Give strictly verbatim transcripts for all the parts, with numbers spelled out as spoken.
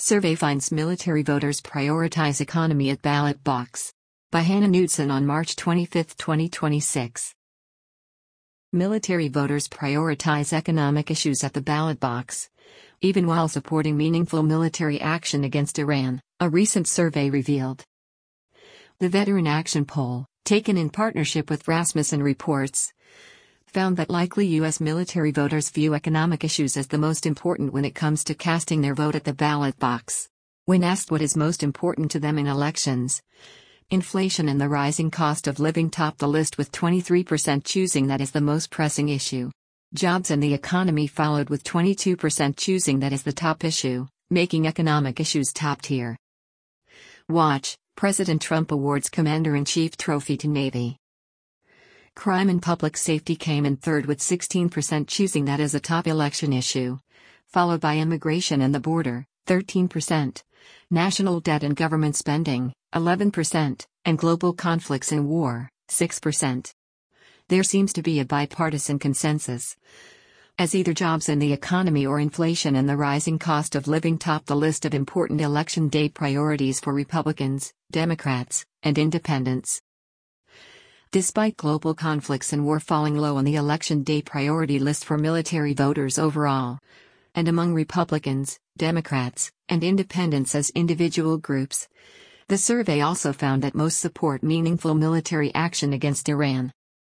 Survey finds military voters prioritize economy at ballot box. By Hannah Knudsen on March twenty-fifth, twenty twenty-six. Military voters prioritize economic issues at the ballot box, even while supporting meaningful military action against Iran, a recent survey revealed. The Veteran Action Poll, taken in partnership with Rasmussen Reports, found that likely U S military voters view economic issues as the most important when it comes to casting their vote at the ballot box. When asked what is most important to them in elections, inflation and the rising cost of living topped the list, with twenty-three percent choosing that is the most pressing issue. Jobs and the economy followed, with twenty-two percent choosing that is the top issue, making economic issues top tier. Watch: President Trump awards Commander-in-Chief trophy to Navy. Crime and public safety came in third, with sixteen percent choosing that as a top election issue, followed by immigration and the border, thirteen percent, national debt and government spending, eleven percent, and global conflicts and war, six percent. There seems to be a bipartisan consensus, as either jobs and the economy or inflation and the rising cost of living top the list of important election day priorities for Republicans, Democrats, and Independents. Despite global conflicts and war falling low on the election day priority list for military voters overall, and among Republicans, Democrats, and Independents as individual groups, the survey also found that most support meaningful military action against Iran.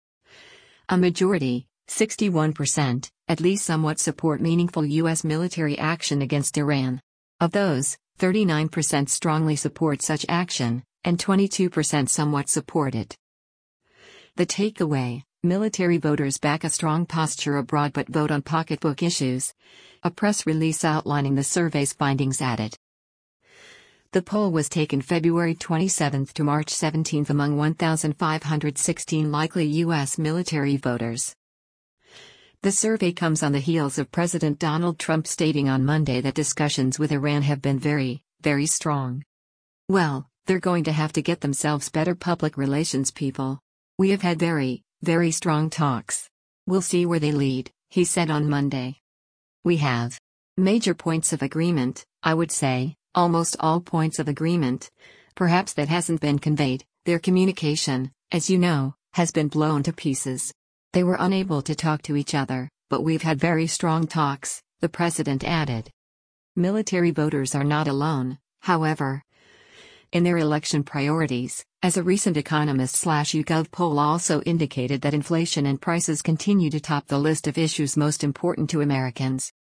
A majority, sixty-one percent, at least somewhat support meaningful U S military action against Iran. Of those, thirty-nine percent strongly support such action, and twenty-two percent somewhat support it. The takeaway: military voters back a strong posture abroad but vote on pocketbook issues. A press release outlining the survey's findings added. The poll was taken February twenty-seventh to March seventeenth among one thousand five hundred sixteen likely U S military voters. The survey comes on the heels of President Donald Trump stating on Monday that discussions with Iran have been very, very strong. "Well, they're going to have to get themselves better public relations people. We have had very, very strong talks. We'll see where they lead," he said on Monday. "We have major points of agreement, I would say, almost all points of agreement. Perhaps that hasn't been conveyed. Their communication, as you know, has been blown to pieces. They were unable to talk to each other, but we've had very strong talks," the president added. Military voters are not alone, however, in their election priorities, as a recent Economist slash YouGov poll also indicated that inflation and prices continue to top the list of issues most important to Americans.